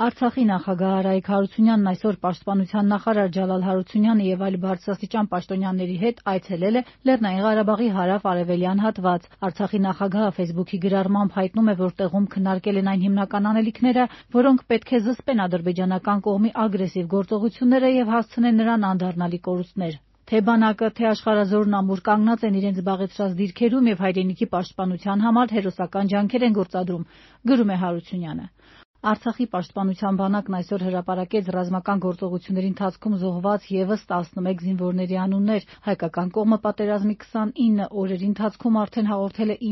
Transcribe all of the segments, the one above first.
Արցախի նախագահ Արայիկ Հարությունյանն այսօր պաշտպանության նախարար Ջալալ Հարությունյանը եւ այլ բարձրաստիճան պաշտոնյաների հետ այցելել է Լեռնային Ղարաբաղի հարավ-արևելյան հատված։ Արցախի նախագահը Facebook-ի գրառմամբ հայտնում է, որ տեղում քննարկել են այն հիմնական անելիքները, որոնք պետք է զսպեն ադրբեջանական կողմի ագրեսիվ գործողությունները եւ հասցնեն նրան անդառնալի կորուստներ։ Թե բանակը, թե աշխարհազորն ամուր կանգնած են իրենց զբաղեցրած դիրքերում եւ հայրենիքի պաշտպանության համար հերոսական ջանքեր են գործադրում, գրում է Հարությունյանը։ Արցախի պաշտպանության բանակն այսօր հրապարակեց ռազմական գործողությունների ընթացքում զոհված եւս 11 զինվորների անուններ։ Հայկական կողմը պատերազմի 29 օրերի ընթացքում արդեն հաղորդել է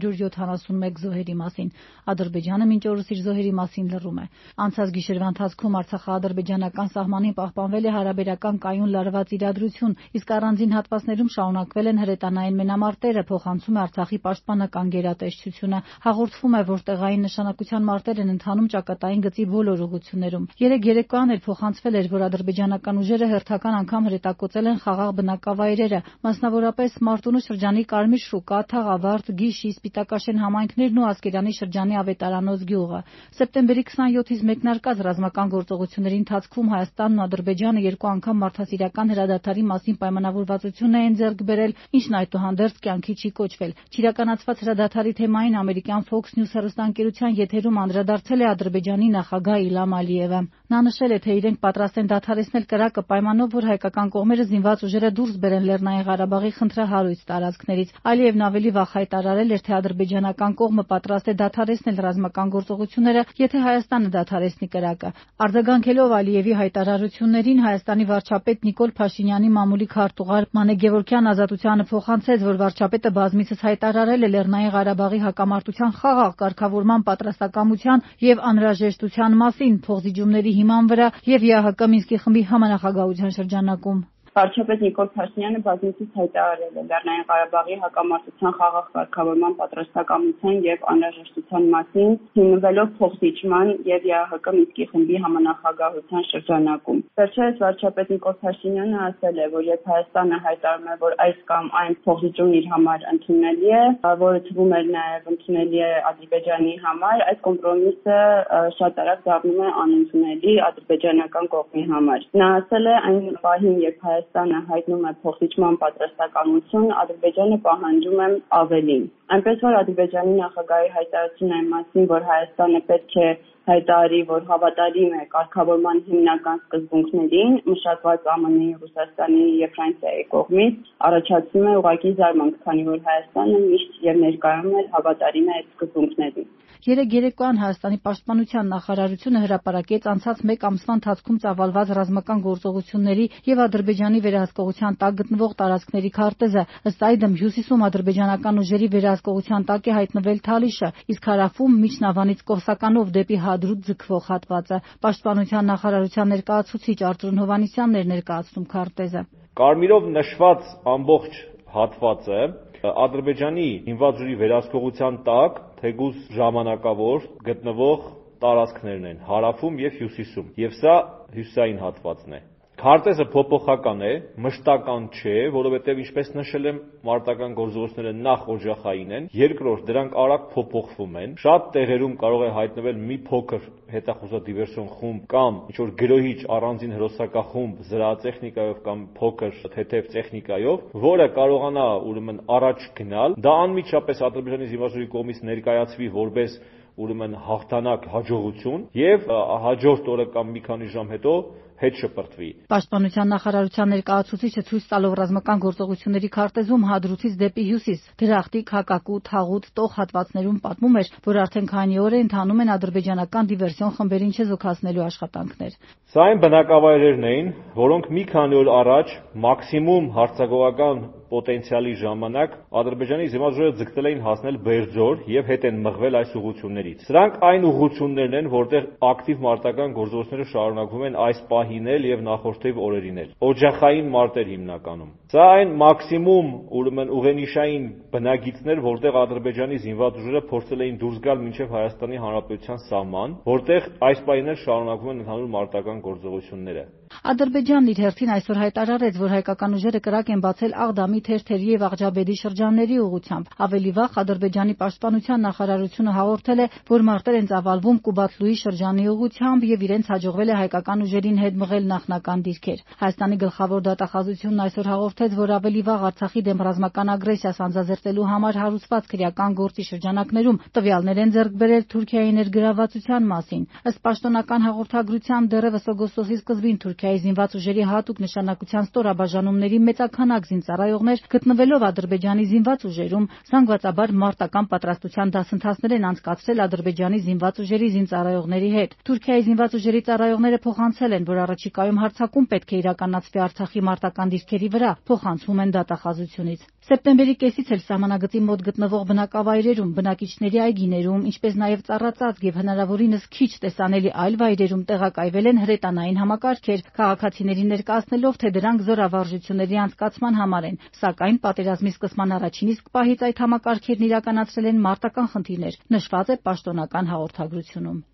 971 զոհերի մասին։ Ադրբեջանը մինչ օրս իր զոհերի մասին լռում է։ Անցած գիշերվա ընթացքում արցախա-ադրբեջանական սահմանին պահպանվել է հարաբերական կայուն լարված իրադրություն, իսկ առանձին հատվածներում շարունակվել են հրետանային մենամարտերը, փոխանցում է Արցախի պաշտպանական գերատեսչությունը։ Հաղորդվում է, որ տեղային նշանակության մարտեր են ընթանում ճակատային գծի բոլոր ուղղություններում։ Երեկ երեկոյան էլ փոխանցվել էր, որ ադրբեջանական ուժերը հերթական անգամ հրետակոծել են խաղաղ բնակավայրերը, մասնավորապես Մարտունու շրջանի Կարմիր շուկա, Թաղավարտ, Գիշի, Սպիտակաշեն համայնքներն ու Ասկերանի շրջանի Ավետարանոց գյուղը։ Սեպտեմբերի 27-ից մեկնարկած ռազմական գործողությունների ընթացքում Հայաստանն ու Ադրբեջանը երկու անգամ մարդասիրական հրադադարի մասին պայմանավորվածություն են ձեռք բերել, ինչն այդուհանդերձ կյանքի չի կոչվել։ Չիրականացված հրադադարի թեմային ամերիկյան Fox News հեռուստաընկերության եթերում անդրադարձել է Ադրբեջանի նախագահ Իլհամ Ալիևը։ Նա նշել է, թե իրենք պատրաստ են դադարեցնել կրակը պայմանով, որ հայկական կողմերը զինված ուժերը դուրս բերեն Լեռնային Ղարաբաղի խնդրահարույց տարածքներից։ Ալիևն ավելի վաղ հայտարարել էր, թե ադրբեջանական կողմը պատրաստ է դադարեցնել ռազմական գործողությունները, եթե Հայաստանը դադարեցնի կրակը։ Արձագանքելով Ալիևի հայտարարություններին, Հայաստանի վարչապետ Նիկոլ Փաշինյանի մամուլի քարտուղար Մանե Գևորգյան Ազատությանը փոխանցեց, որ վարչապետը բազմիցս հայտարարել է Լեռնային Ղարաբաղի հակամարտության խաղաղ կարգավորման պատրաստակամության եւ անհրաժեշտության մասին փոխզիջումների հիման վրա եւ ԵԱՀԿ Մինսկի խմբի համանախագահության շրջանակում։ Վարչապետ Նիկոլ Փաշինյանը բազմիցս հայտարարել է Լեռնային Ղարաբաղի հակամարտության խաղաղ կարգավորման պատրաստակամության եւ անհրաժեշտության մասին, հիմնվելով փոխզիջման եւ ԵԱՀԿ Մինսկի խմբի համանախագահության շրջանակում։ Վերջերս վարչապետ Նիկոլ Փաշինյանը ասել է, որ երբ Հայաստանը հայտարարում է, որ այս կամ այն փոխզիջումն իր համար ընդունելի է, որը թվում է նաեւ ընդունելի է Ադրբեջանի համար, այս կոմպրոմիսը շատ արագ դառնում է անընդունելի ադրբեջանական կողմի համար։ Նա ասել է, այն պահին, երբ Հայաստանը հայտնում է փոխզիջման պատրաստակամություն, Ադրբեջանը պահանջում է ավելին։ Այնպես որ Ադրբեջանի նախագահի հայտարարությունն այն մասին, որ Հայաստանը պետք է հայտարարի, որ հավատարիմ է կարգավորման հիմնական սկզբունքներին, մշակված ԱՄՆ-ի, Ռուսաստանի եւ Ֆրանսիայի կողմից, առաջացնում է ուղղակի զարմանք, քանի որ Հայաստանը միշտ եւ ներկայում էլ հավատարիմ է այդ սկզբունքներին։ Երեկ երեկոյան Հայաստանի պաշտպանության նախարարությունը հրապարակեց անցած մեկ ամսվա ընթացքում ծավալված ռազմական գործողությունների եւ Ադրբեջանի վերահսկողության տակ գտնվող տարածքների քարտեզը։ Ըստ այդմ հյուսիսում ադրբեջանական ուժերի վերահսկողության տակ է հայտնվել Թալիշը, իսկ հարավում Միջնավանից Կովսականով դեպի Հադրութ ձգվող հատվածը։ Պաշտպանության նախարարության ներկայացուցիչ Արծրուն Հովհաննիսյանն էր ներկայացնում քարտեզը։ Կարմիրով նշված ամբողջ հատվածը Ադրբեջանի զինված ուժերի վերահսկողության տակ թեկուզ ժամանակավոր գտնվող տարածքներն են հարավում եւ հյուսիսում, եւ սա հյուսիսային հատվածն է։ Քարտեզը փոփոխական է, մշտական չէ, որովհետև ինչպես նշել եմ, մարտական գործողությունները նախ օջախային են, երկրորդ դրանք արագ փոփոխվում են։ Շատ տեղերում կարող է հայտնվել մի փոքր հետախուզադիվերսիոն խումբ կամ ինչ-որ գրոհիչ առանձին հրոսակախումբ զրահատեխնիկայով կամ փոքր թեթև տեխնիկայով, որը կարողանա ուրեմն առաջ գնալ։ Դա անմիջապես Ադրբեջանի զինված ուժերի կողմից ներկայացվի որպես ուրեմն հաղթանակ, հաջողություն եւ հաջորդ օրը կամ մի քանի ժամ հետո հետ շպրտվի։ Պաշտպանության նախարարության ներկայացուցիչը ցույց տալով ռազմական գործողությունների քարտեզում Հադրութից դեպի հյուսիս, Դրախտիկ, Հակակու, Թաղուտ, Տող հատվածներում պատմում էր, որ արդեն քանի օր է ընթանում են ադրբեջանական դիվերսիոն խմբերին չեզոքացնելու աշխատանքներ։ Սա այն բնակավայրերն էին, որոնք մի քանի օր առաջ մաքսիմում հարձակողական պոտենցիալի ժամանակ Ադրբեջանի զինված ուժերը ձգտել էին հասնել Բերձոր եւ հետ են մղվել այս ուղղություններից։ Սրանք այն ուղղություններն են, որտեղ ակտիվ մարտական գործողությունները շարունակվում են այս պահին պահին եւ նախորդիվ օրերին։ Օջախային մարտեր հիմնականում։ Սա այն մաքսիմում ուրեմն ուղենիշային բնագիծներ, որտեղ Ադրբեջանի զինված ուժերը փորձել էին դուրս գալ մինչև Հայաստանի Հանրապետության սահման, որտեղ այս պահին շարունակվում են ընդհանուր մարտական գործողությունները։ Ադրբեջանն իր հերթին այսօր հայտարարեց, որ հայկական ուժերը կրակ են բացել Աղդամի, Թերթերի եւ Աղջաբեդի շրջանների ուղղությամբ։ Ավելի վաղ Ադրբեջանի պաշտպանության նախարարությունը հաղորդել է, որ մարտեր են ծավալվում Կուբատլուի շրջանի ուղղությամբ եւ իրենց հաջողվել է հայկական ուժերին հետ մղել նախնական դիրքեր։ Հայաստանի գլխավոր դատախազությունն այսօր հաղորդեց, որ ավելի վաղ Արցախի դեմ ռազմական ագրեսիա սանձազերծելու համար հարուցված քրեական գործի շրջանակներում տվյալներ են ձեռք բերել Թուրքիայի ներգրավվածության մասին։ Ըստ պաշտոնական հաղորդագրության դեռևս օգոստոսի սկզբին Թուրքիայի զինված ուժերի հատուկ նշանակության ստորաբաժանումների մեծաքանակ զինծառայողներ գտնվելով Ադրբեջանի զինված ուժերում զանգվածաբար մարտական պատրաստության դասընթացներ են անցկացրել Ադրբեջանի զինված ուժերի զինծառայողների հետ։ Թուրքիայի զինված ուժերի ծառայողները փոխանցել են, որ առաջիկայում հարձակում պետք է իրականացվի Արցախի մարտական դիրքերի վրա, փոխանցում են դատախազությունից։ Սեպտեմբերի կեսից էլ սահմանագծի մոտ գտնվող բնակավայրերում, բնակիչների այգիներում, ինչպես նաև ծառածածկ եւ հնարավորինս քիչ տեսանելի այլ վայրերում տեղակայվել են հրետանային համակարգեր, քաղաքացիներին ներկայացնելով, թե դրանք զորավարժությունների անցկացման համար են, սակայն պատերազմի սկսման առաջին իսկ պահից այդ համակարգերն իրականացրել են մարտական խնդիրներ, նշված է պաշտոնական հաղորդագրությունում։